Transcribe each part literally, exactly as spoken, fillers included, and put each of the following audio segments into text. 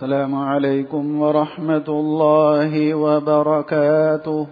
السلام عليكم ورحمة الله وبركاته.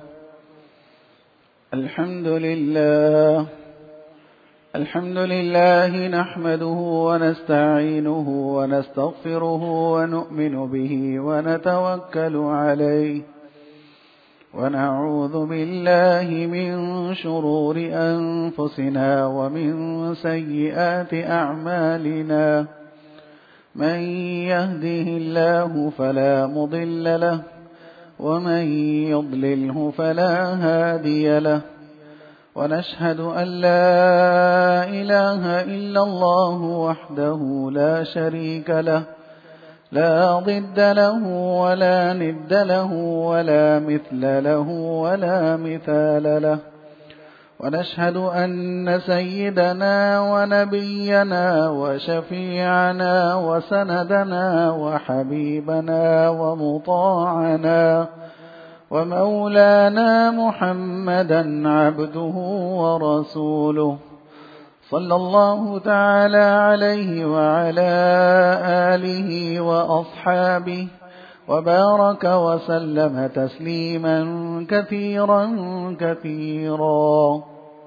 الحمد لله الحمد لله نحمده ونستعينه ونستغفره ونؤمن به ونتوكل عليه ونعوذ بالله من شرور أنفسنا ومن سيئات أعمالنا. من يهده الله فلا مضل له ومن يضلله فلا هادي له. ونشهد أن لا إله إلا الله وحده لا شريك له لا ضد له ولا ند له ولا مثل له ولا مثال له. ونشهد أن سيدنا ونبينا وشفيعنا وسندنا وحبيبنا ومطاعنا ومولانا محمدا عبده ورسوله صلى الله تعالى عليه وعلى آله وأصحابه وبارك وسلم تسليما كثيرا كثيرا.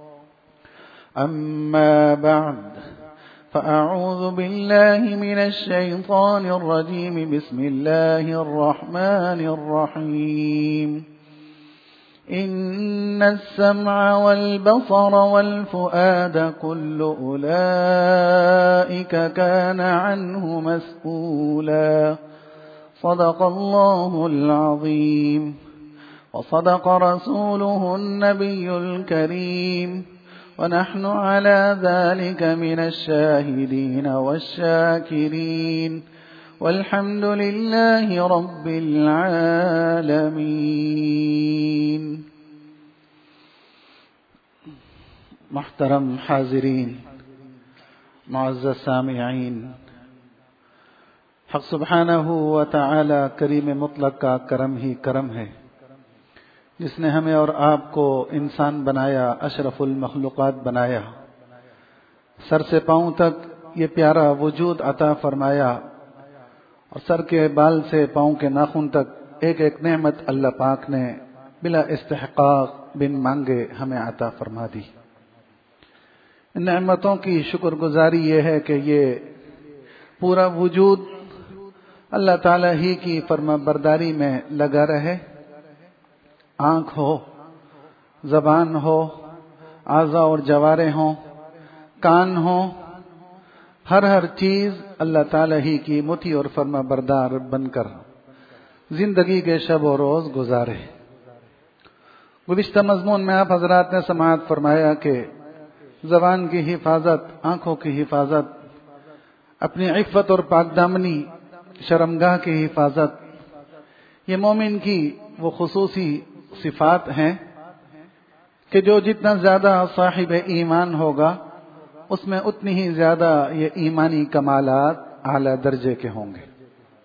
أما بعد، فأعوذ بالله من الشيطان الرجيم. بسم الله الرحمن الرحيم. إن السمع والبصر والفؤاد كل أولئك كان عنه مسؤولا. صدق الله العظيم وصدق رسوله النبي الكريم، ونحن على ذلك من الشاهدين والشاكرين، والحمد لله رب العالمين. محترم حاضرین، معزز سامعین، حق سبحانہ و تعالی کریم مطلق کا کرم ہی کرم ہے، جس نے ہمیں اور آپ کو انسان بنایا، اشرف المخلوقات بنایا، سر سے پاؤں تک یہ پیارا وجود عطا فرمایا، اور سر کے بال سے پاؤں کے ناخن تک ایک ایک نعمت اللہ پاک نے بلا استحقاق بن مانگے ہمیں عطا فرما دی. ان نعمتوں کی شکر گزاری یہ ہے کہ یہ پورا وجود اللہ تعالی ہی کی فرما برداری میں لگا رہے. آنکھ ہو، زبان ہو، اعضاء اور جوارے ہوں، کان ہوں، ہر ہر چیز اللہ تعالی ہی کی مطیع اور فرما بردار بن کر زندگی کے شب و روز گزارے. گزشتہ مضمون میں آپ حضرات نے سماعت فرمایا کہ زبان کی حفاظت، آنکھوں کی حفاظت، اپنی عفت اور پاک دامنی، شرمگاہ کی حفاظت، یہ مومن کی وہ خصوصی صفات ہیں کہ جو جتنا زیادہ صاحب ایمان ہوگا اس میں اتنی ہی زیادہ یہ ایمانی کمالات اعلی درجے کے ہوں گے.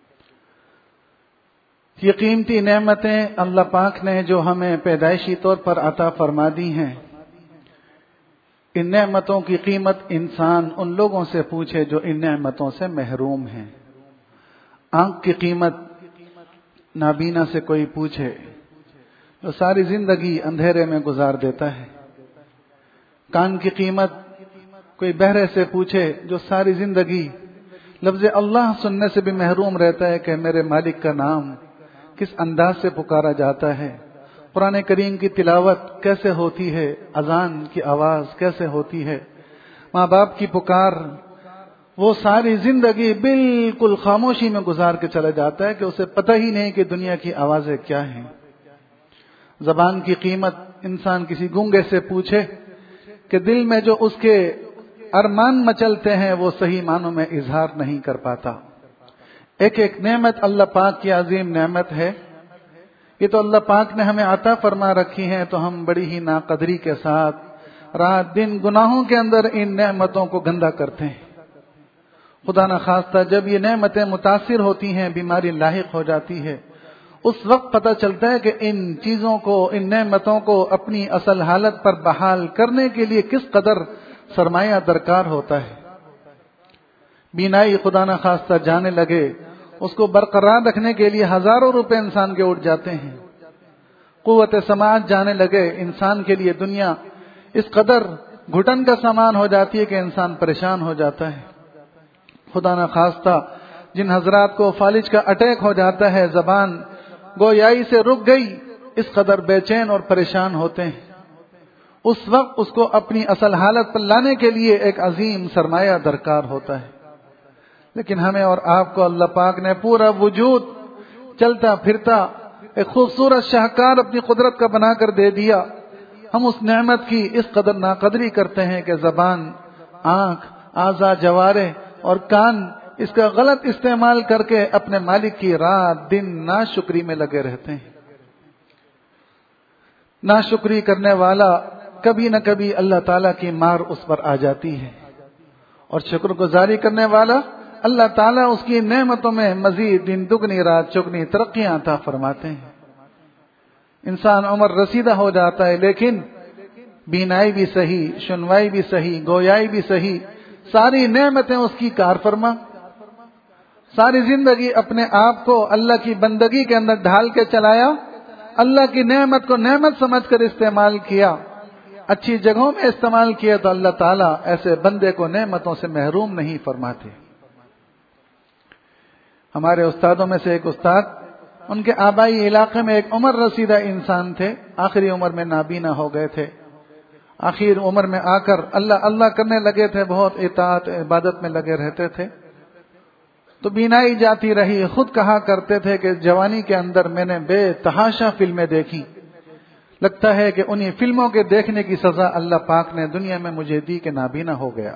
یہ قیمتی نعمتیں اللہ پاک نے جو ہمیں پیدائشی طور پر عطا فرما دی ہیں، ان نعمتوں کی قیمت انسان ان لوگوں سے پوچھے جو ان نعمتوں سے محروم ہیں. آنکھ کی قیمت نابینا سے کوئی پوچھے جو ساری زندگی اندھیرے میں گزار دیتا ہے. کان کی قیمت کوئی بہرے سے پوچھے جو ساری زندگی لفظ اللہ سننے سے بھی محروم رہتا ہے کہ میرے مالک کا نام کس انداز سے پکارا جاتا ہے، قرآن کریم کی تلاوت کیسے ہوتی ہے، اذان کی آواز کیسے ہوتی ہے، ماں باپ کی پکار، وہ ساری زندگی بالکل خاموشی میں گزار کے چلا جاتا ہے کہ اسے پتہ ہی نہیں کہ دنیا کی آوازیں کیا ہیں. زبان کی قیمت انسان کسی گونگے سے پوچھے کہ دل میں جو اس کے ارمان مچلتے ہیں وہ صحیح معنوں میں اظہار نہیں کر پاتا. ایک ایک نعمت اللہ پاک کی عظیم نعمت ہے. یہ تو اللہ پاک نے ہمیں عطا فرما رکھی ہیں، تو ہم بڑی ہی ناقدری کے ساتھ رات دن گناہوں کے اندر ان نعمتوں کو گندا کرتے ہیں. خدا نخواستہ جب یہ نعمتیں متاثر ہوتی ہیں، بیماری لاحق ہو جاتی ہے، اس وقت پتہ چلتا ہے کہ ان چیزوں کو، ان نعمتوں کو اپنی اصل حالت پر بحال کرنے کے لیے کس قدر سرمایہ درکار ہوتا ہے. بینائی خدا نخواستہ جانے لگے، اس کو برقرار رکھنے کے لیے ہزاروں روپے انسان کے اٹھ جاتے ہیں. قوت سماعت جانے لگے انسان کے لیے دنیا اس قدر گھٹن کا سامان ہو جاتی ہے کہ انسان پریشان ہو جاتا ہے. خدا نہ خواستہ جن حضرات کو فالج کا اٹیک ہو جاتا ہے، زبان گویائی سے رک گئی، اس قدر بے چین اور پریشان ہوتے ہیں. اس وقت اس کو اپنی اصل حالت پر لانے کے لیے ایک عظیم سرمایہ درکار ہوتا ہے. لیکن ہمیں اور آپ کو اللہ پاک نے پورا وجود چلتا پھرتا ایک خوبصورت شاہکار اپنی قدرت کا بنا کر دے دیا. ہم اس نعمت کی اس قدر ناقدری کرتے ہیں کہ زبان، آنکھ، اعضاء جوارح اور کان اس کا غلط استعمال کر کے اپنے مالک کی رات دن ناشکری میں لگے رہتے ہیں. ناشکری کرنے والا کبھی نہ کبھی اللہ تعالیٰ کی مار اس پر آ جاتی ہے، اور شکر گزاری کرنے والا اللہ تعالیٰ اس کی نعمتوں میں مزید دن دگنی رات چگنی ترقیاں عطا فرماتے ہیں. انسان عمر رسیدہ ہو جاتا ہے، لیکن بینائی بھی صحیح، سنوائی بھی صحیح، گویائی بھی صحیح، ساری نعمتیں اس کی کار فرما. ساری زندگی اپنے آپ کو اللہ کی بندگی کے اندر ڈھال کے چلایا، اللہ کی نعمت کو نعمت سمجھ کر استعمال کیا، اچھی جگہوں میں استعمال کیا، تو اللہ تعالیٰ ایسے بندے کو نعمتوں سے محروم نہیں فرماتے. ہمارے استادوں میں سے ایک استاد، ان کے آبائی علاقے میں ایک عمر رسیدہ انسان تھے، آخری عمر میں نابینا ہو گئے تھے. آخر عمر میں آ کر اللہ اللہ کرنے لگے تھے، بہت اطاعت عبادت میں لگے رہتے تھے. تو بینائی جاتی رہی. خود کہا کرتے تھے کہ جوانی کے اندر میں نے بے تحاشا فلمیں دیکھی، لگتا ہے کہ انہی فلموں کے دیکھنے کی سزا اللہ پاک نے دنیا میں مجھے دی کہ نابینا ہو گیا.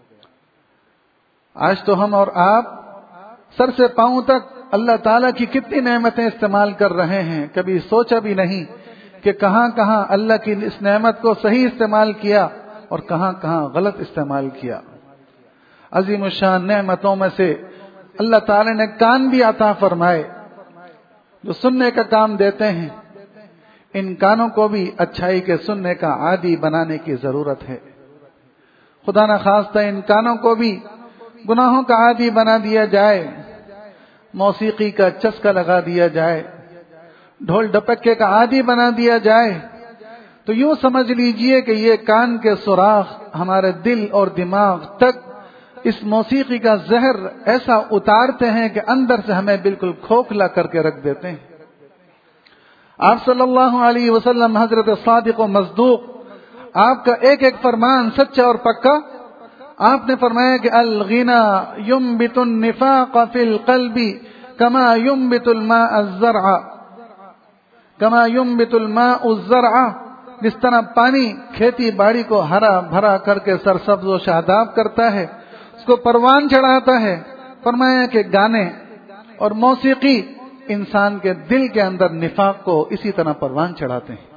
آج تو ہم اور آپ سر سے پاؤں تک اللہ تعالیٰ کی کتنی نعمتیں استعمال کر رہے ہیں. کبھی سوچا بھی نہیں کہ کہاں کہاں اللہ کی اس نعمت کو صحیح استعمال کیا اور کہاں کہاں غلط استعمال کیا. عظیم الشان نعمتوں میں سے اللہ تعالیٰ نے کان بھی عطا فرمائے جو سننے کا کام دیتے ہیں. ان کانوں کو بھی اچھائی کے سننے کا عادی بنانے کی ضرورت ہے. خدا نہ خواستہ ان کانوں کو بھی گناہوں کا عادی بنا دیا جائے، موسیقی کا چسکا لگا دیا جائے، ڈھول ڈپکے کا عادی بنا دیا جائے، تو یوں سمجھ لیجئے کہ یہ کان کے سوراخ ہمارے دل اور دماغ تک اس موسیقی کا زہر ایسا اتارتے ہیں کہ اندر سے ہمیں بالکل کھوکھلا کر کے رکھ دیتے ہیں. آپ صلی اللہ علیہ وسلم حضرت صادق و مصدوق، آپ کا ایک ایک فرمان سچا اور پکا. آپ نے فرمایا کہ الغنا ينبت النفاق في القلب كما ينبت الماء الزرع كما ينبت الماء الزرع. جس طرح پانی کھیتی باڑی کو ہرا بھرا کر کے سرسبز و شاداب کرتا ہے، اس کو پروان چڑھاتا ہے، فرمایا کہ گانے اور موسیقی انسان کے دل کے اندر نفاق کو اسی طرح پروان چڑھاتے ہیں.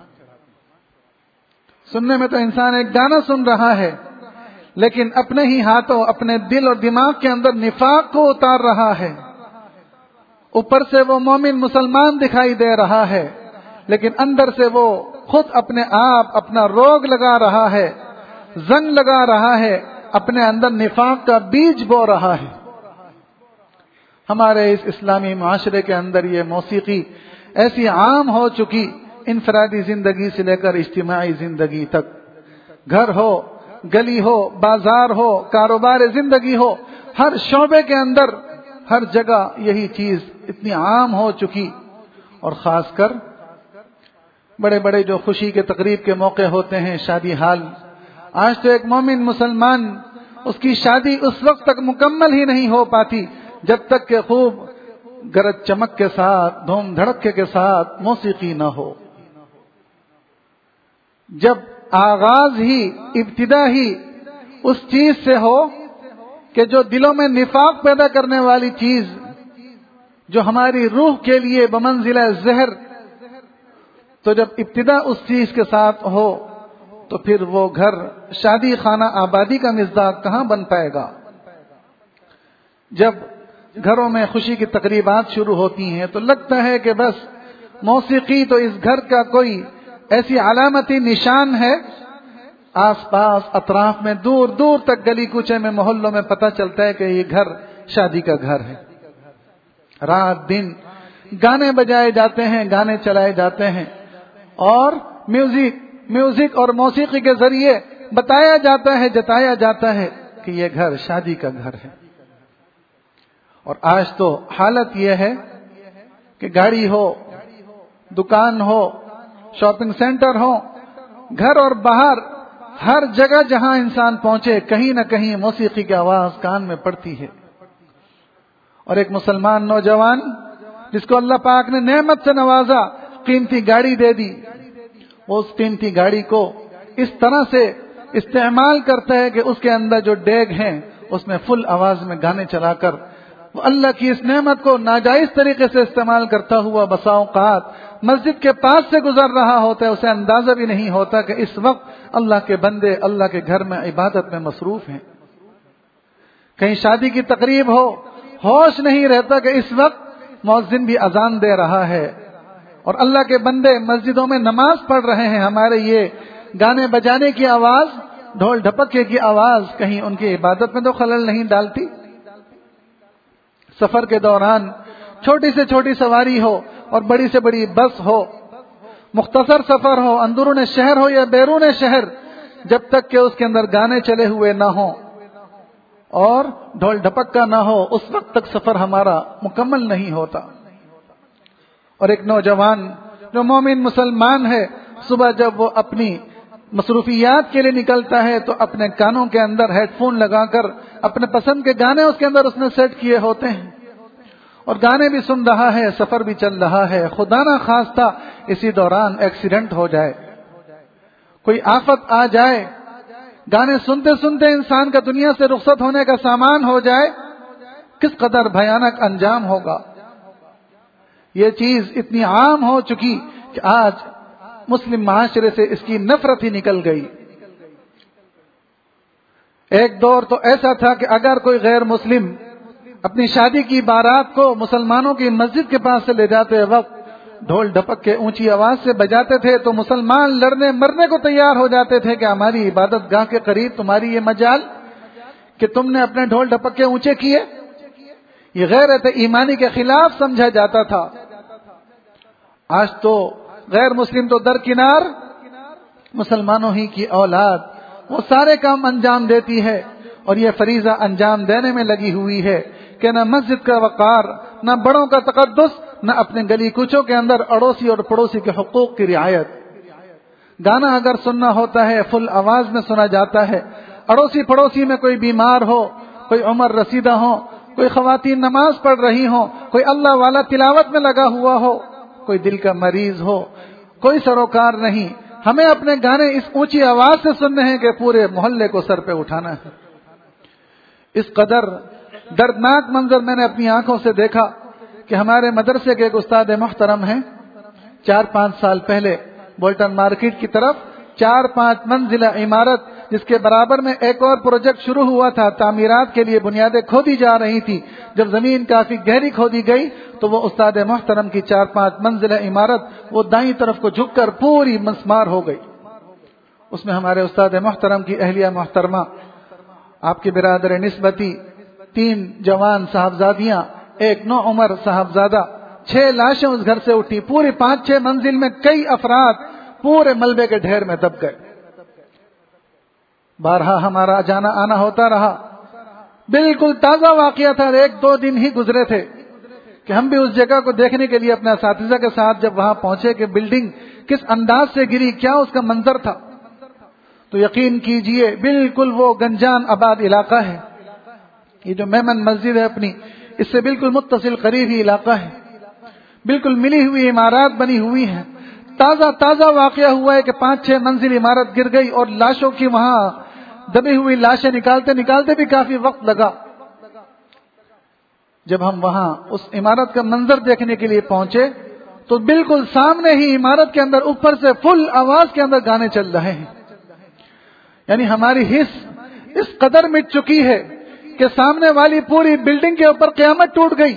سننے میں تو انسان ایک گانا سن رہا ہے، لیکن اپنے ہی ہاتھوں اپنے دل اور دماغ کے اندر نفاق کو اتار رہا ہے. اوپر سے وہ مومن مسلمان دکھائی دے رہا ہے، لیکن اندر سے وہ خود اپنے آپ اپنا روگ لگا رہا ہے، زنگ لگا رہا ہے، اپنے اندر نفاق کا بیج بو رہا ہے. ہمارے اس اسلامی معاشرے کے اندر یہ موسیقی ایسی عام ہو چکی، انفرادی زندگی سے لے کر اجتماعی زندگی تک، گھر ہو، گلی ہو، بازار ہو، کاروبار زندگی ہو، ہر شعبے کے اندر ہر جگہ یہی چیز اتنی عام ہو چکی. اور خاص کر بڑے بڑے جو خوشی کے تقریب کے موقع ہوتے ہیں، شادی حال، آج تو ایک مومن مسلمان اس کی شادی اس وقت تک مکمل ہی نہیں ہو پاتی جب تک کہ خوب گرج چمک کے ساتھ، دھوم دھڑکے کے ساتھ موسیقی نہ ہو. جب آغاز ہی، ابتدا ہی اس چیز سے ہو کہ جو دلوں میں نفاق پیدا کرنے والی چیز، جو ہماری روح کے لیے بمنزلہ زہر، تو جب ابتدا اس چیز کے ساتھ ہو تو پھر وہ گھر شادی خانہ آبادی کا مزداق کہاں بن پائے گا. جب گھروں میں خوشی کی تقریبات شروع ہوتی ہیں تو لگتا ہے کہ بس موسیقی تو اس گھر کا کوئی ایسی علامتی نشان ہے. آس پاس اطراف میں دور دور تک گلی کوچے میں محلوں میں پتہ چلتا ہے کہ یہ گھر شادی کا گھر ہے. رات دن گانے بجائے جاتے ہیں، گانے چلائے جاتے ہیں، اور میوزک میوزک اور موسیقی کے ذریعے بتایا جاتا ہے، جتایا جاتا ہے کہ یہ گھر شادی کا گھر ہے۔ اور آج تو حالت یہ ہے کہ گاڑی ہو، دکان ہو، شاپنگ سینٹر ہو، گھر اور باہر ہر جگہ جہاں انسان پہنچے کہیں نہ کہیں موسیقی کی آواز کان میں پڑتی ہے۔ اور ایک مسلمان نوجوان جس کو اللہ پاک نے نعمت سے نوازا، قیمتی گاڑی دے دی، وہ اس قیمتی گاڑی کو اس طرح سے استعمال کرتا ہے کہ اس کے اندر جو ڈیگ ہیں اس میں فل آواز میں گانے چلا کر وہ اللہ کی اس نعمت کو ناجائز طریقے سے استعمال کرتا ہوا بسا اوقات مسجد کے پاس سے گزر رہا ہوتا ہے، اسے اندازہ بھی نہیں ہوتا کہ اس وقت اللہ کے بندے اللہ کے گھر میں عبادت میں مصروف ہیں۔ کہیں شادی کی تقریب ہو، ہوش نہیں رہتا کہ اس وقت مؤذن بھی اذان دے رہا ہے اور اللہ کے بندے مسجدوں میں نماز پڑھ رہے ہیں۔ ہمارے یہ گانے بجانے کی آواز، ڈھول ڈھپکے کی آواز کہیں ان کی عبادت میں تو خلل نہیں ڈالتی؟ سفر کے دوران چھوٹی سے چھوٹی سواری ہو اور بڑی سے بڑی بس ہو، مختصر سفر ہو، اندرون شہر ہو یا بیرون شہر، جب تک کہ اس کے اندر گانے چلے ہوئے نہ ہوں اور ڈھول ڈھپکا نہ ہو، اس وقت تک سفر ہمارا مکمل نہیں ہوتا۔ اور ایک نوجوان جو مومن مسلمان ہے، صبح جب وہ اپنی مصروفیات کے لیے نکلتا ہے تو اپنے کانوں کے اندر ہیڈ فون لگا کر اپنے پسند کے گانے اس کے اندر اس نے سیٹ کیے ہوتے ہیں اور گانے بھی سن رہا ہے، سفر بھی چل رہا ہے۔ خدا نہ خواستہ اسی دوران ایکسیڈنٹ ہو جائے، کوئی آفت آ جائے، گانے سنتے سنتے انسان کا دنیا سے رخصت ہونے کا سامان ہو جائے، کس قدر بھیانک انجام ہوگا۔ یہ چیز اتنی عام ہو چکی کہ آج مسلم معاشرے سے اس کی نفرت ہی نکل گئی۔ ایک دور تو ایسا تھا کہ اگر کوئی غیر مسلم اپنی شادی کی بارات کو مسلمانوں کی مسجد کے پاس سے لے جاتے وقت ڈھول ڈھپک کے اونچی آواز سے بجاتے تھے تو مسلمان لڑنے مرنے کو تیار ہو جاتے تھے کہ ہماری عبادت گاہ کے قریب تمہاری یہ مجال کہ تم نے اپنے ڈھول ڈھپک کے اونچے کیے۔ یہ غیرت ایمانی کے خلاف سمجھا جاتا تھا۔ آج تو غیر مسلم تو درکنار، مسلمانوں ہی کی اولاد وہ سارے کام انجام دیتی ہے اور یہ فریضہ انجام دینے میں لگی ہوئی ہے کہ نہ مسجد کا وقار، نہ بڑوں کا تقدس، نہ اپنے گلی کوچوں کے اندر اڑوسی اور پڑوسی کے حقوق کی رعایت۔ گانا اگر سننا ہوتا ہے فل آواز میں سنا جاتا ہے، اڑوسی پڑوسی میں کوئی بیمار ہو، کوئی عمر رسیدہ ہو، کوئی خواتین نماز پڑھ رہی ہوں، کوئی اللہ والا تلاوت میں لگا ہوا ہو، کوئی دل کا مریض ہو، کوئی سروکار نہیں، ہمیں اپنے گانے اس اونچی آواز سے سننے ہیں کہ پورے محلے کو سر پہ اٹھانا ہے۔ اس قدر دردناک منظر میں نے اپنی آنکھوں سے دیکھا کہ ہمارے مدرسے کے ایک استاد محترم ہیں، چار پانچ سال پہلے بولٹن مارکیٹ کی طرف چار پانچ منزلہ عمارت جس کے برابر میں ایک اور پروجیکٹ شروع ہوا تھا، تعمیرات کے لیے بنیادیں کھودی جا رہی تھی۔ جب زمین کافی گہری کھودی گئی تو وہ استاد محترم کی چار پانچ منزلہ عمارت وہ دائیں طرف کو جھک کر پوری مسمار ہو گئی۔ اس میں ہمارے استاد محترم کی اہلیہ محترمہ، آپ کی برادر نسبتی، تین جوان صاحبزادیاں، ایک نو عمر صاحبزادہ، چھ لاشیں اس گھر سے اٹھی۔ پوری پانچ چھ منزل میں کئی افراد پورے ملبے کے ڈھیر میں دب گئے۔ بارہا ہمارا جانا آنا ہوتا رہا، بالکل تازہ واقعہ تھا، ایک دو دن ہی گزرے تھے کہ ہم بھی اس جگہ کو دیکھنے کے لیے اپنے اساتذہ کے ساتھ جب وہاں پہنچے کہ بلڈنگ کس انداز سے گری، کیا اس کا منظر تھا، تو یقین کیجئے بالکل وہ گنجان آباد علاقہ ہے۔ یہ جو میمن مسجد ہے اپنی، اس سے بالکل متصل قریب ہی علاقہ ہے، بالکل ملی ہوئی عمارات بنی ہوئی ہیں۔ تازہ تازہ واقعہ ہوا ہے کہ پانچ چھ منزل عمارت گر گئی اور لاشوں کی وہاں دبی ہوئی لاشیں نکالتے نکالتے بھی کافی وقت لگا۔ جب ہم وہاں اس عمارت کا منظر دیکھنے کے لیے پہنچے تو بالکل سامنے ہی عمارت کے اندر اوپر سے فل آواز کے اندر گانے چل رہے ہیں۔ یعنی ہماری حس اس قدر مٹ چکی ہے کہ سامنے والی پوری بلڈنگ کے اوپر قیامت ٹوٹ گئی،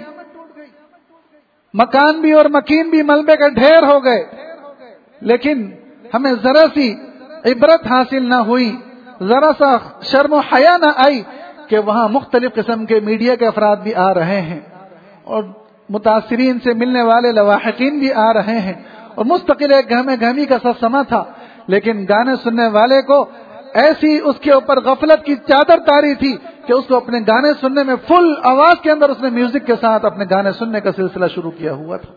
مکان بھی اور مکین بھی ملبے کے ڈھیر ہو گئے، لیکن ہمیں ذرا سی عبرت حاصل نہ ہوئی، ذرا سا شرم و حیا نہ آئی کہ وہاں مختلف قسم کے میڈیا کے افراد بھی آ رہے ہیں اور متاثرین سے ملنے والے لواحقین بھی آ رہے ہیں اور مستقل ایک گہمے گہمی کا سما تھا، لیکن گانے سننے والے کو ایسی اس کے اوپر غفلت کی چادر تاری تھی کہ اس کو اپنے گانے سننے میں فل آواز کے اندر اس نے میوزک کے ساتھ اپنے گانے سننے کا سلسلہ شروع کیا ہوا تھا۔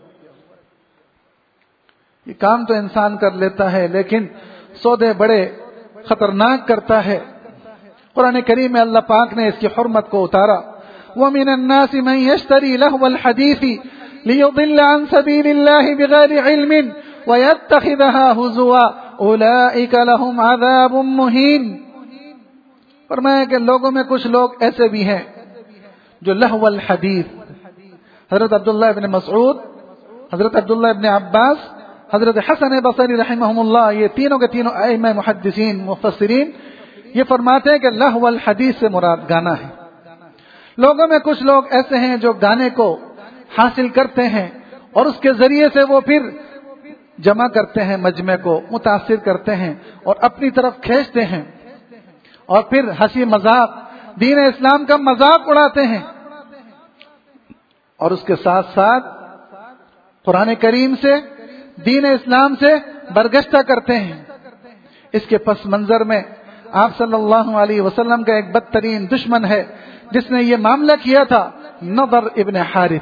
یہ کام تو انسان کر لیتا ہے لیکن سودے بڑے خطرناک کرتا ہے۔ قرآن کریم میں اللہ پاک نے اس کی حرمت کو اتارا، وَمِنَ النَّاسِ مَن يَشْتَرِي لَهْوَ الْحَدِيثِ لِيُضِلَّ عَن سَبِيلِ اللَّهِ بِغَيْرِ عِلْمٍ وَيَتَّخِذَهَا هُزُوًا أُولَئِكَ لَهُمْ عَذَابٌ مُهِينٌ۔ فرمایا کہ لوگوں میں کچھ لوگ ایسے بھی ہیں جو لہو الحدیث، حضرت عبداللہ ابن مسعود، حضرت عبداللہ ابن عباس، حضرت حسن بصری رحمہم اللہ، یہ تینوں کے تینوں ائمہ محدثین مفسرین یہ فرماتے ہیں کہ لہو الحدیث سے مراد گانا ہے۔ لوگوں میں کچھ لوگ ایسے ہیں جو گانے کو حاصل کرتے ہیں اور اس کے ذریعے سے وہ پھر جمع کرتے ہیں، مجمع کو متاثر کرتے ہیں اور اپنی طرف کھینچتے ہیں اور پھر ہنسی مذاق، دین اسلام کا مذاق اڑاتے ہیں اور اس کے ساتھ ساتھ قرآن کریم سے، دین اسلام سے برگشتہ کرتے ہیں۔ اس کے پس منظر میں آپ صلی اللہ علیہ وسلم کا ایک بدترین دشمن ہے جس نے یہ معاملہ کیا تھا، نضر ابن حارث۔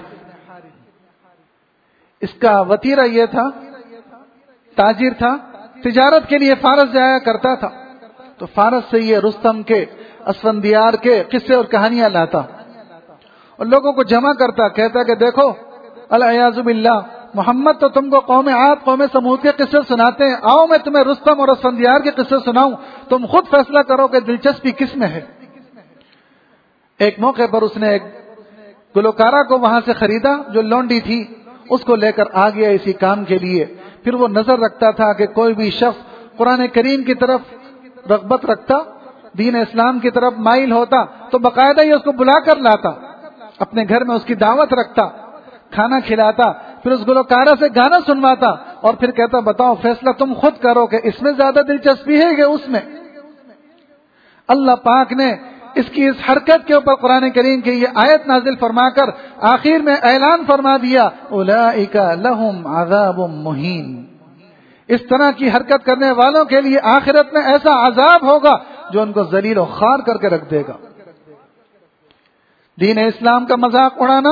اس کا وتیرہ یہ تھا، تاجر تھا، تجارت کے لیے فارس جایا کرتا تھا، تو فارس سے یہ رستم کے، اسفندیار کے قصے اور کہانیاں لاتا اور لوگوں کو جمع کرتا، کہتا کہ دیکھو العیاذ باللہ محمد تو تم کو قوم عاد، قوم سمود کے قصے سناتے ہیں، آؤ میں تمہیں رستم اور اسفندیار کے قصے سناؤں، تم خود فیصلہ کرو کہ دلچسپی کس میں ہے۔ ایک موقع پر اس نے ایک گلوکارہ کو وہاں سے خریدا جو لونڈی تھی، اس کو لے کر آ گیا اسی کام کے لیے۔ پھر وہ نظر رکھتا تھا کہ کوئی بھی شخص قرآن کریم کی طرف رغبت رکھتا، دین اسلام کی طرف مائل ہوتا تو باقاعدہ یہ اس کو بلا کر لاتا، اپنے گھر میں اس کی دعوت رکھتا، کھانا کھلاتا، پھر اس گلوکارہ سے گانا سنواتا اور پھر کہتا بتاؤ فیصلہ تم خود کرو کہ اس میں زیادہ دلچسپی ہے کہ اس میں۔ اللہ پاک نے اس کی اس حرکت کے اوپر قرآن کریم کی یہ آیت نازل فرما کر آخر میں اعلان فرما دیا، اولئک لہم عذاب مہین۔ اس طرح کی حرکت کرنے والوں کے لیے آخرت میں ایسا عذاب ہوگا جو ان کو ذلیل و خوار کر کے رکھ دے گا۔ دین اسلام کا مذاق اڑانا،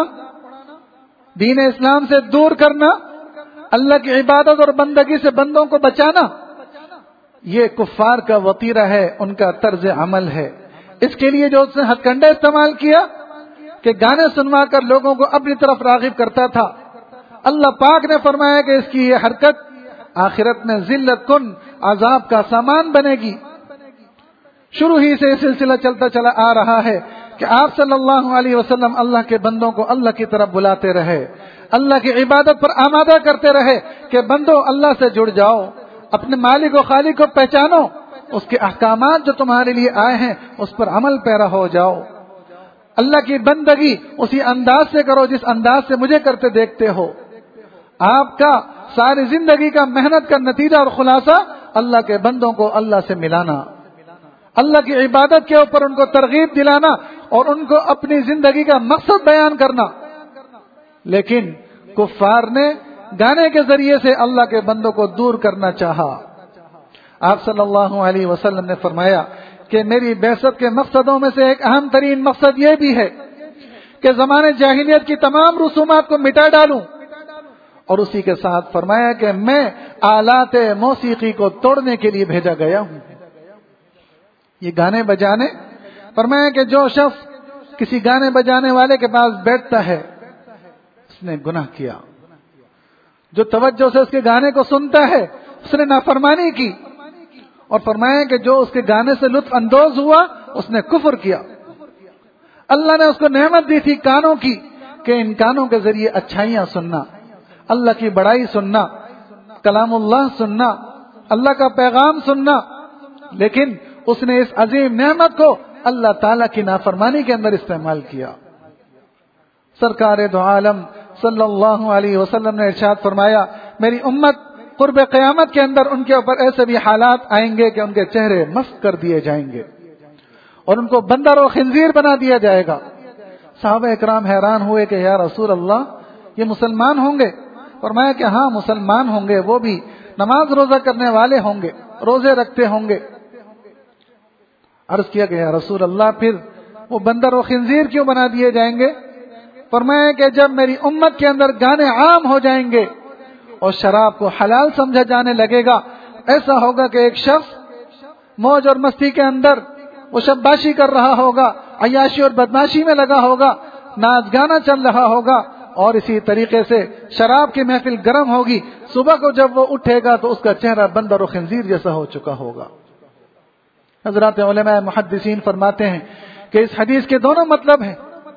دین اسلام سے دور کرنا، اللہ کی عبادت اور بندگی سے بندوں کو بچانا، یہ کفار کا وتیرہ ہے، ان کا طرز عمل ہے۔ اس کے لیے جو اس نے ہتھ کنڈا استعمال کیا کہ گانے سنوا کر لوگوں کو اپنی طرف راغب کرتا تھا، اللہ پاک نے فرمایا کہ اس کی یہ حرکت آخرت میں ذلت کن عذاب کا سامان بنے گی۔ شروع ہی سے یہ سلسلہ چلتا چلا آ رہا ہے کہ آپ صلی اللہ علیہ وسلم اللہ کے بندوں کو اللہ کی طرف بلاتے رہے، اللہ کی عبادت پر آمادہ کرتے رہے کہ بندو اللہ سے جڑ جاؤ، اپنے مالک و خالق کو پہچانو، اس کے احکامات جو تمہارے لیے آئے ہیں اس پر عمل پیرا ہو جاؤ، اللہ کی بندگی اسی انداز سے کرو جس انداز سے مجھے کرتے دیکھتے ہو۔ آپ کا ساری زندگی کا محنت کا نتیجہ اور خلاصہ اللہ کے بندوں کو اللہ سے ملانا، اللہ کی عبادت کے اوپر ان کو ترغیب دلانا اور ان کو اپنی زندگی کا مقصد بیان کرنا۔ لیکن کفار نے گانے کے ذریعے سے اللہ کے بندوں کو دور کرنا چاہا۔ آپ صلی اللہ علیہ وسلم نے فرمایا کہ میری بعثت کے مقصدوں میں سے ایک اہم ترین مقصد یہ بھی ہے کہ زمانے جاہلیت کی تمام رسومات کو مٹا ڈالوں، اور اسی کے ساتھ فرمایا کہ میں آلات موسیقی کو توڑنے کے لیے بھیجا گیا ہوں۔ یہ گانے بجانے، فرمایا کہ جو شخص کسی گانے بجانے والے کے پاس بیٹھتا ہے اس نے گناہ کیا، جو توجہ سے اس کے گانے کو سنتا ہے اس نے نافرمانی کی، اور فرمایا کہ جو اس کے گانے سے لطف اندوز ہوا اس نے کفر کیا۔ اللہ نے اس کو نعمت دی تھی کانوں کی کہ ان کانوں کے ذریعے اچھائیاں سننا، اللہ کی بڑائی سننا، کلام اللہ سننا، اللہ کا پیغام سننا، لیکن اس نے اس عظیم نعمت کو اللہ تعالیٰ کی نافرمانی کے اندر استعمال کیا۔ سرکار دو عالم صلی اللہ علیہ وسلم نے ارشاد فرمایا میری امت قرب قیامت کے اندر ان کے اوپر ایسے بھی حالات آئیں گے کہ ان کے چہرے مسخ کر دیے جائیں گے اور ان کو بندر و خنزیر بنا دیا جائے گا۔ صحابہ اکرام حیران ہوئے کہ یا رسول اللہ یہ مسلمان ہوں گے؟ فرمایا کہ ہاں مسلمان ہوں گے، وہ بھی نماز روزہ کرنے والے ہوں گے، روزے رکھتے ہوں گے۔ عرض کیا کہ یا رسول اللہ پھر وہ بندر و خنزیر کیوں بنا دیے جائیں گے؟ فرمایا کہ جب میری امت کے اندر گانے عام ہو جائیں گے اور شراب کو حلال سمجھا جانے لگے گا، ایسا ہوگا کہ ایک شخص موج اور مستی کے اندر وہ شباشی کر رہا ہوگا، عیاشی اور بدماشی میں لگا ہوگا، ناچ گانا چل رہا ہوگا، اور اسی طریقے سے شراب کی محفل گرم ہوگی، صبح کو جب وہ اٹھے گا تو اس کا چہرہ بندر و خنزیر جیسا ہو چکا ہوگا۔ حضرات علماء محدثین فرماتے ہیں کہ اس حدیث کے دونوں مطلب ہیں۔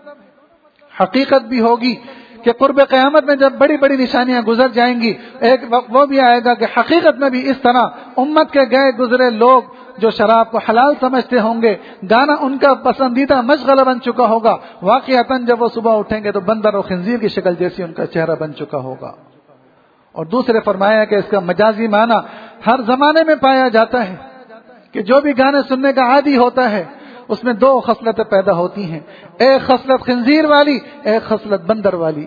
حقیقت بھی ہوگی کہ قرب قیامت میں جب بڑی بڑی نشانیاں گزر جائیں گی، ایک وقت وہ بھی آئے گا کہ حقیقت میں بھی اس طرح امت کے گئے گزرے لوگ جو شراب کو حلال سمجھتے ہوں گے، گانا ان کا پسندیدہ مشغلہ بن چکا ہوگا، واقعتاً جب وہ صبح اٹھیں گے تو بندر و خنزیر کی شکل جیسی ان کا چہرہ بن چکا ہوگا۔ اور دوسرے فرمایا کہ اس کا مجازی معنی ہر زمانے میں پایا جاتا ہے کہ جو بھی گانے سننے کا عادی ہوتا ہے اس میں دو خصلتیں پیدا ہوتی ہیں، ایک خصلت خنزیر والی، ایک خصلت بندر والی۔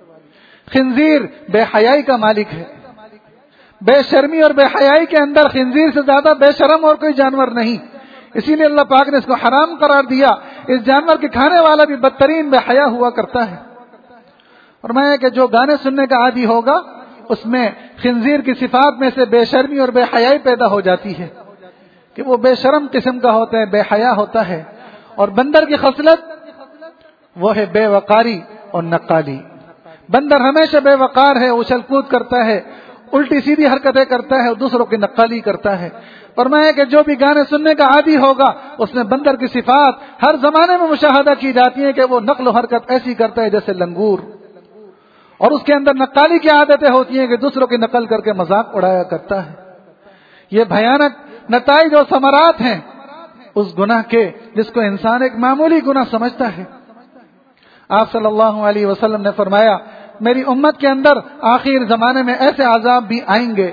خنزیر بے حیائی کا مالک ہے، بے شرمی اور بے حیائی کے اندر خنزیر سے زیادہ بے شرم اور کوئی جانور نہیں، اسی لیے اللہ پاک نے اس کو حرام قرار دیا۔ اس جانور کے کھانے والا بھی بدترین بے حیا ہوا کرتا ہے۔ فرمایا کہ جو گانے سننے کا عادی ہوگا اس میں خنزیر کی صفات میں سے بے شرمی اور بے حیائی پیدا ہو جاتی ہے کہ وہ بے شرم قسم کا ہوتا ہے، بے حیا ہوتا ہے۔ اور بندر کی خصلت وہ ہے بے وقاری اور نقالی۔ بندر ہمیشہ بے وقار ہے، اچھل کود کرتا ہے، الٹی سیدھی حرکتیں کرتا ہے اور دوسروں کی نقالی کرتا ہے۔ فرمایا کہ جو بھی گانے سننے کا عادی ہوگا اس میں بندر کی صفات ہر زمانے میں مشاہدہ کی جاتی ہے کہ وہ نقل و حرکت ایسی کرتا ہے جیسے لنگور، اور اس کے اندر نقالی کی عادتیں ہوتی ہیں کہ دوسروں کی نقل کر کے مذاق اڑایا کرتا ہے۔ یہ بھیانک نتائج اور ثمرات ہیں اس گناہ کے جس کو انسان ایک معمولی گناہ سمجھتا ہے۔ آپ صلی اللہ علیہ وسلم نے فرمایا میری امت کے اندر آخر زمانے میں ایسے عذاب بھی آئیں گے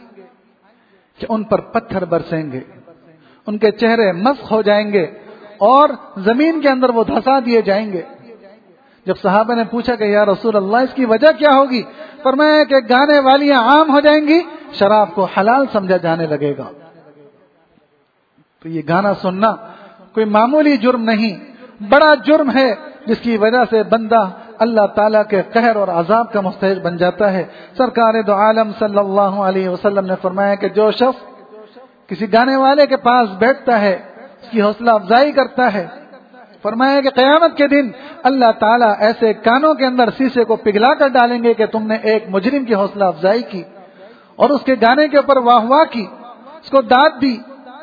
کہ ان پر پتھر برسیں گے، ان کے چہرے مسخ ہو جائیں گے اور زمین کے اندر وہ دھسا دیے جائیں گے۔ جب صحابہ نے پوچھا کہ یا رسول اللہ اس کی وجہ کیا ہوگی؟ فرمایا کہ گانے والیاں عام ہو جائیں گی، شراب کو حلال سمجھا جانے لگے گا۔ تو یہ گانا سننا کوئی معمولی جرم نہیں، بڑا جرم ہے جس کی وجہ سے بندہ اللہ تعالیٰ کے قہر اور عذاب کا مستحق بن جاتا ہے۔ سرکار دو عالم صلی اللہ علیہ وسلم نے فرمایا کہ جو شخص کسی گانے والے کے پاس بیٹھتا ہے، اس کی حوصلہ افزائی کرتا ہے، فرمایا کہ قیامت کے دن اللہ تعالیٰ ایسے کانوں کے اندر شیشے کو پگھلا کر ڈالیں گے کہ تم نے ایک مجرم کی حوصلہ افزائی کی اور اس کے گانے کے اوپر واہ واہ کی، اس کو داد دی۔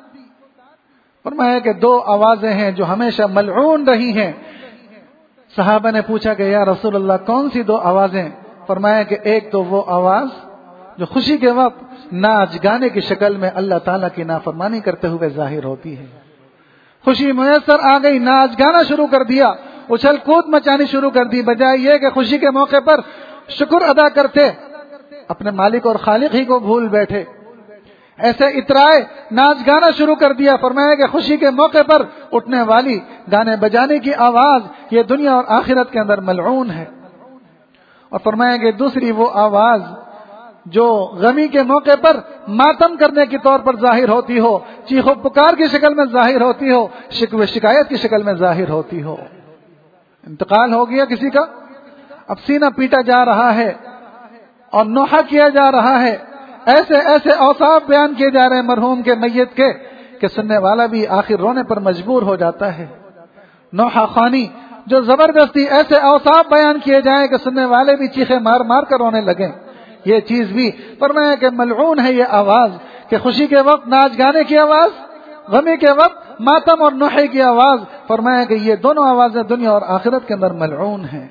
فرمایا کہ دو آوازیں ہیں جو ہمیشہ ملعون رہی ہیں۔ صحابہ نے پوچھا کہ یا رسول اللہ کون سی دو آوازیں؟ فرمایا کہ ایک تو وہ آواز جو خوشی کے وقت ناچ گانے کی شکل میں اللہ تعالیٰ کی نافرمانی کرتے ہوئے ظاہر ہوتی ہے۔ خوشی میسر آ گئی، ناچ گانا شروع کر دیا، اچھل کود مچانی شروع کر دی، بجائے یہ کہ خوشی کے موقع پر شکر ادا کرتے، اپنے مالک اور خالق ہی کو بھول بیٹھے، ایسے اترائے ناچ گانا شروع کر دیا۔ فرمایا کہ خوشی کے موقع پر اٹھنے والی گانے بجانے کی آواز یہ دنیا اور آخرت کے اندر ملعون ہے۔ اور فرمایا کہ دوسری وہ آواز جو غمی کے موقع پر ماتم کرنے کے طور پر ظاہر ہوتی ہو، چیخ و پکار کی شکل میں ظاہر ہوتی ہو، شکوے شکایت کی شکل میں ظاہر ہوتی ہو۔ انتقال ہو گیا کسی کا، اب سینہ پیٹا جا رہا ہے اور نوحہ کیا جا رہا ہے، ایسے ایسے اوصاف بیان کیے جا رہے ہیں مرحوم کے میت کے کہ سننے والا بھی آخر رونے پر مجبور ہو جاتا ہے۔ نوحہ خوانی جو زبردستی ایسے اوصاف بیان کیے جائیں کہ سننے والے بھی چیخے مار مار کر رونے لگیں، یہ چیز بھی فرمایا کہ ملعون ہے یہ آواز، کہ خوشی کے وقت ناچ گانے کی آواز، غمی کے وقت ماتم اور نوحے کی آواز۔ فرمایا کہ یہ دونوں آوازیں دنیا اور آخرت کے اندر ملعون ہیں۔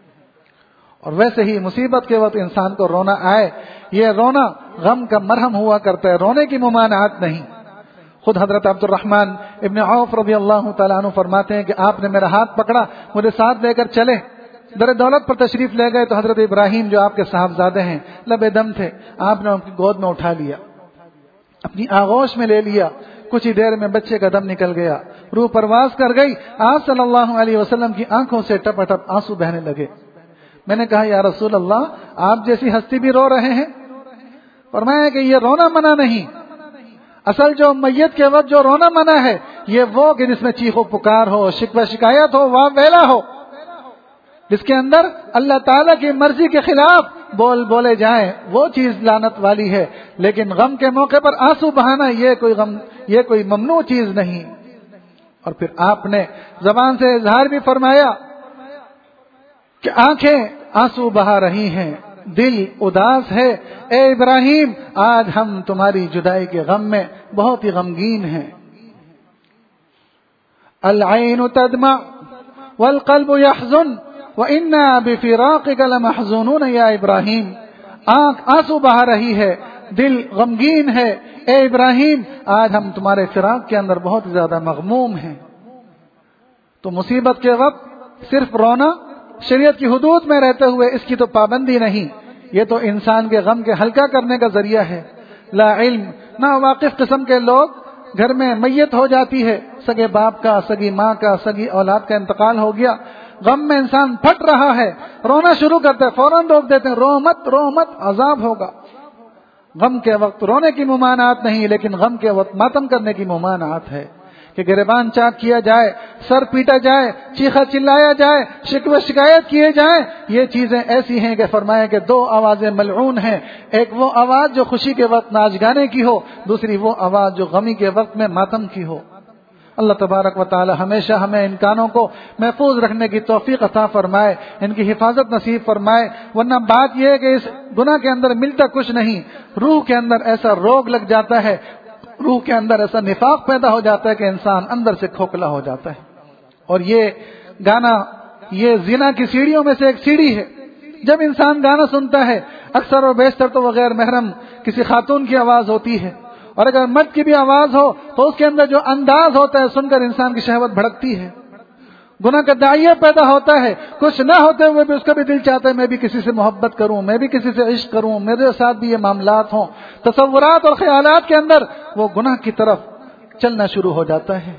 اور ویسے ہی مصیبت کے وقت انسان کو رونا آئے، یہ رونا غم کا مرہم ہوا کرتا ہے، رونے کی ممانعت نہیں۔ خود حضرت عبد الرحمن ابن عوف رضی اللہ تعالیٰ عنہ فرماتے ہیں کہ آپ نے میرا ہاتھ پکڑا، مجھے ساتھ لے کر چلے، در دولت پر تشریف لے گئے تو حضرت ابراہیم جو آپ کے صاحبزادے ہیں لبے دم تھے، آپ نے ان کی گود میں اٹھا لیا، اپنی آغوش میں لے لیا، کچھ ہی دیر میں بچے کا دم نکل گیا، روح پرواز کر گئی۔ آپ صلی اللہ علیہ وسلم کی آنکھوں سے ٹپ ٹپ آنسو بہنے لگے۔ میں نے کہا یا رسول اللہ آپ جیسی ہستی بھی رو رہے ہیں؟ فرمایا کہ یہ رونا منع نہیں، اصل جو میت کے وقت جو رونا منع ہے یہ وہ کہ جس میں چیخ و پکار ہو، شکوہ شکایت ہو، واہ ویلا ہو، جس کے اندر اللہ تعالیٰ کی مرضی کے خلاف بول بولے جائیں، وہ چیز لعنت والی ہے۔ لیکن غم کے موقع پر آنسو بہانا یہ کوئی غم یہ کوئی ممنوع چیز نہیں۔ اور پھر آپ نے زبان سے اظہار بھی فرمایا کہ آنکھیں آنسو بہا رہی ہیں، دل اداس ہے، اے ابراہیم آج ہم تمہاری جدائی کے غم میں بہت ہی غمگین ہیں۔ العین تدمع والقلب يحزن وَإِنَّا بِفِرَاقِكَ لَمَحْزُونُونَ یا ابراہیم، آنکھ آنسو بہا رہی ہے، دل غمگین ہے، اے ابراہیم آج ہم تمہارے فراق کے اندر بہت زیادہ مغموم ہیں۔ تو مصیبت کے وقت صرف رونا شریعت کی حدود میں رہتے ہوئے اس کی تو پابندی نہیں، یہ تو انسان کے غم کے ہلکا کرنے کا ذریعہ ہے۔ لا علم نہ واقف قسم کے لوگ، گھر میں میت ہو جاتی ہے، سگے باپ کا، سگی ماں کا، سگی اولاد کا انتقال ہو گیا، غم میں انسان پھٹ رہا ہے، رونا شروع کرتا ہے، فوراً روک دیتے ہیں، رو مت رو مت عذاب ہوگا۔ غم کے وقت رونے کی ممانعت نہیں، لیکن غم کے وقت ماتم کرنے کی ممانعت ہے کہ گریبان چاک کیا جائے، سر پیٹا جائے، چیخا چلایا جائے، شکوہ شکایت کیے جائیں۔ یہ چیزیں ایسی ہیں کہ فرمایا کہ دو آوازیں ملعون ہیں، ایک وہ آواز جو خوشی کے وقت ناچ گانے کی ہو، دوسری وہ آواز جو غمی کے وقت میں ماتم کی ہو۔ اللہ تبارک و تعالی ہمیشہ ہمیں ان کانوں کو محفوظ رکھنے کی توفیق عطا فرمائے، ان کی حفاظت نصیب فرمائے، ورنہ بات یہ ہے کہ اس گناہ کے اندر ملتا کچھ نہیں، روح کے اندر ایسا روگ لگ جاتا ہے، روح کے اندر ایسا نفاق پیدا ہو جاتا ہے کہ انسان اندر سے کھوکھلا ہو جاتا ہے۔ اور یہ گانا یہ زنا کی سیڑھیوں میں سے ایک سیڑھی ہے۔ جب انسان گانا سنتا ہے اکثر اور بیشتر تو وہ غیر محرم کسی خاتون کی آواز ہوتی ہے، اور اگر مرد کی بھی آواز ہو تو اس کے اندر جو انداز ہوتا ہے سن کر انسان کی شہوت بھڑکتی ہے، گناہ کا داعیہ پیدا ہوتا ہے، کچھ نہ ہوتے ہوئے بھی اس کا بھی دل چاہتا ہے میں بھی کسی سے محبت کروں، میں بھی کسی سے عشق کروں، میرے ساتھ بھی یہ معاملات ہوں، تصورات اور خیالات کے اندر وہ گناہ کی طرف چلنا شروع ہو جاتا ہے۔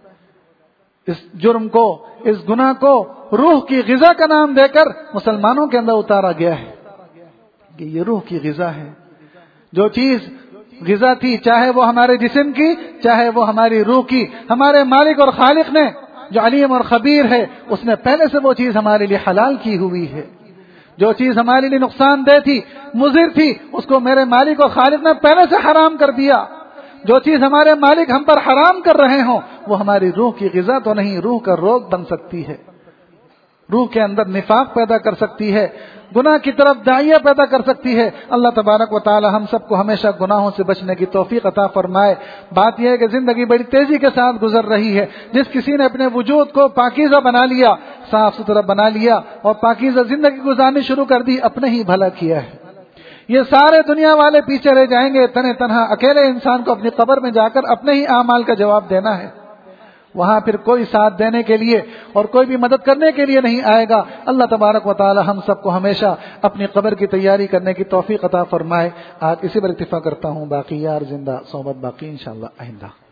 اس جرم کو، اس گناہ کو روح کی غذا کا نام دے کر مسلمانوں کے اندر اتارا گیا ہے کہ یہ روح کی غذا ہے۔ جو چیز غذا تھی، چاہے وہ ہمارے جسم کی، چاہے وہ ہماری روح کی، ہمارے مالک اور خالق نے جو علیم اور خبیر ہے اس نے پہلے سے وہ چیز ہمارے لیے حلال کی ہوئی ہے۔ جو چیز ہمارے لیے نقصان دہ تھی، مضر تھی، اس کو میرے مالک اور خالق نے پہلے سے حرام کر دیا۔ جو چیز ہمارے مالک ہم پر حرام کر رہے ہوں وہ ہماری روح کی غذا تو نہیں، روح کا روگ بن سکتی ہے، روح کے اندر نفاق پیدا کر سکتی ہے، گناہ کی طرف داعیہ پیدا کر سکتی ہے۔ اللہ تبارک و تعالی ہم سب کو ہمیشہ گناہوں سے بچنے کی توفیق عطا فرمائے۔ بات یہ ہے کہ زندگی بڑی تیزی کے ساتھ گزر رہی ہے، جس کسی نے اپنے وجود کو پاکیزہ بنا لیا، صاف ستھرا بنا لیا اور پاکیزہ زندگی گزارنی شروع کر دی، اپنے ہی بھلا کیا ہے۔ یہ سارے دنیا والے پیچھے رہ جائیں گے، تنہے تنہا اکیلے انسان کو اپنی قبر میں جا کر اپنے ہی اعمال کا جواب دینا ہے۔ وہاں پھر کوئی ساتھ دینے کے لیے اور کوئی بھی مدد کرنے کے لیے نہیں آئے گا۔ اللہ تبارک و تعالی ہم سب کو ہمیشہ اپنی قبر کی تیاری کرنے کی توفیق عطا فرمائے۔ آج اسی پر اکتفا کرتا ہوں، باقی یار زندہ، صحبت باقی انشاءاللہ آئندہ۔